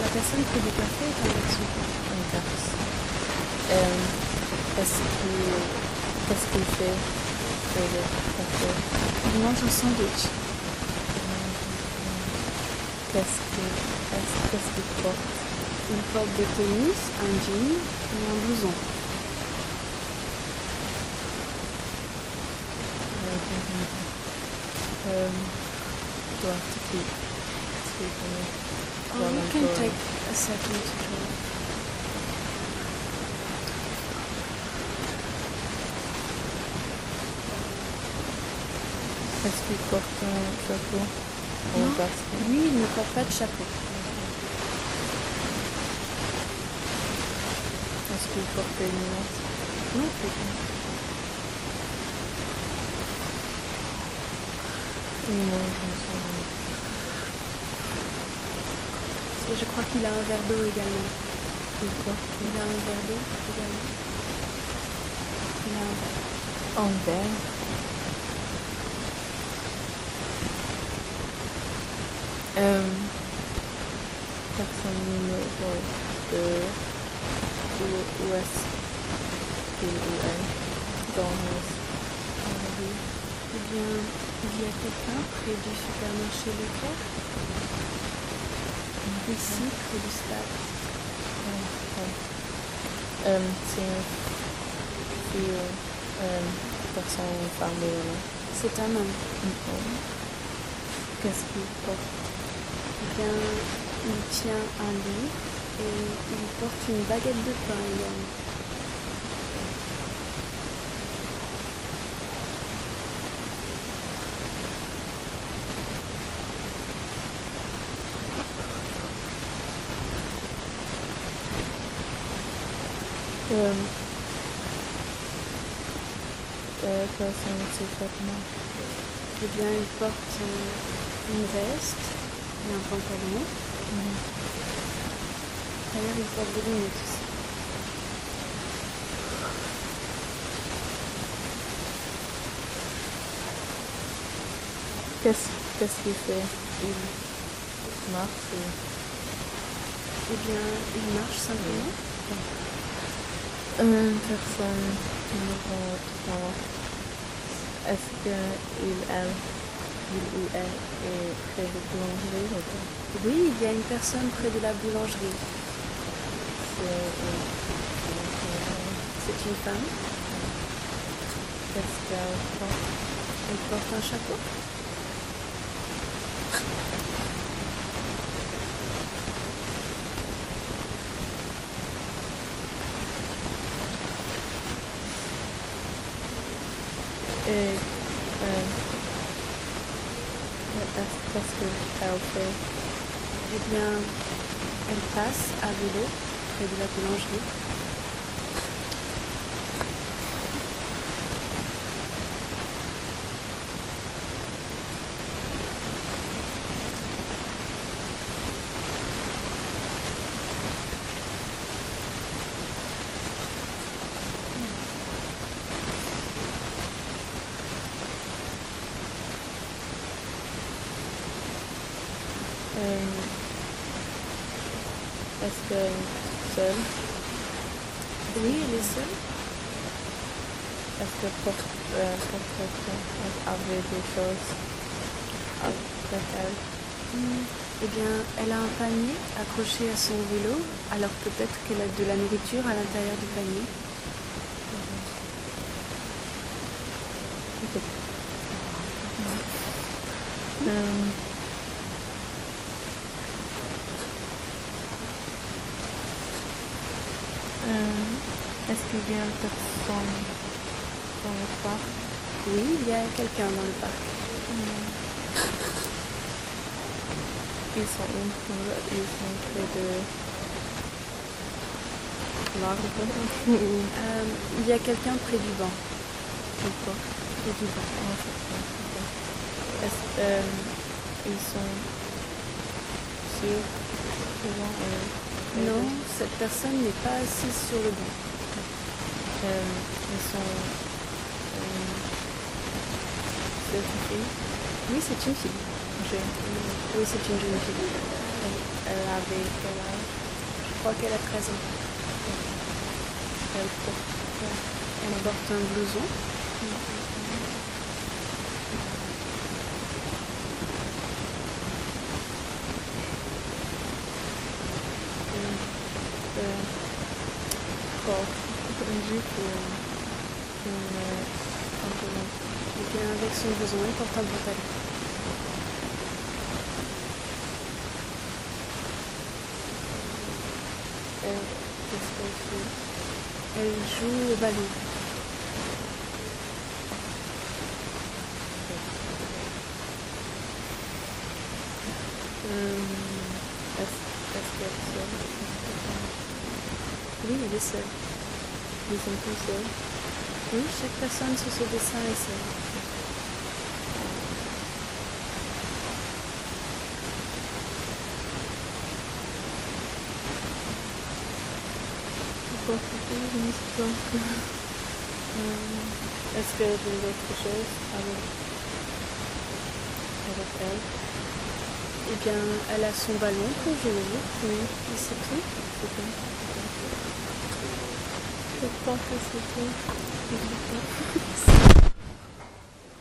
personne près du café est un garçon. Un garçon. Qu'est-ce qu'il fait près du café? Il mange un sandwich. Qu'est-ce qu'il porte? Il porte des tennis, un jean et un blouson. Do I have to keep speaking? You can take a second to draw. Est-ce qu'il porte un chapeau? Non, lui, il ne porte pas de chapeau. Est-ce qu'il porte des lunettes? Non plus. Il mange un sandwich. Et je crois qu'il a un verre d'eau également. Il porte Il a un verre d'eau également. Il a un verre. un verre. Personne numéro 2. Où est-ce qu'il ou elle dans la vie? Eh bien, il y a quelqu'un près du supermarché Leclerc. Ici, près du stade. C'est une fille, personne, une femme ou un homme. C'est un homme. Qu'est-ce qu'il porte? Eh bien, il tient un livre et il porte une baguette de pain également. Quels sont ses vêtements? Eh bien, il porte une veste et un pantalon. D'ailleurs, il porte des lunettes aussi. Qu'est-ce qu'il fait? Il marche ou... Eh bien, il marche simplement. Personne numéro 3. Est-ce qu'il ou elle est près de boulangerie ou pas? Oui, il y a une personne près de la boulangerie. C'est une femme. Qu'est-ce qu'elle porte? Elle porte un chapeau. Et qu'est-ce qu'elle fait? Eh bien, elle passe à vélo près de la boulangerie. Est-ce qu'elle est seule? Oui, elle est seule. Est-ce qu'elle porte avec des choses avec elle? Eh bien, elle a un panier accroché à son vélo, alors peut-être qu'elle a de la nourriture à l'intérieur du panier. Est-ce qu'il y a une personne dans le parc? Oui, il y a quelqu'un dans le parc. Ils sont près de l'arbre. Il y a quelqu'un près du banc. Près du banc. Est-ce qu'ils sont sûrs devant Non, cette personne n'est pas assise sur le banc. Ils sont c'est une fille? Oui, c'est une fille. Jeune. Oui, c'est une jeune fille. Elle a avait quel âge? Je crois qu'elle a 13 ans. Elle porte quoi? Elle porte un blouson. Une jupe ou une pantalon? Et bien avec son blouson, elle porte un pantalon. Qu'est-ce qu'elle fait? Elle joue au ballon. Est-ce qu'elle est seule? Oui, elle est seule. Ils sont tous seuls. Oui, chaque personne sur ce dessin est seule. Est-ce qu'elle fait autre chose avec elle? Eh bien, elle a son ballon pour jouer. Oui, et c'est tout. C'est tout. Je crois que c'est tout.